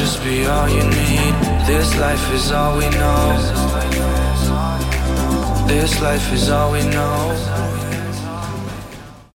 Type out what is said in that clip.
just be all you need. This life is all we know. This life is all we know.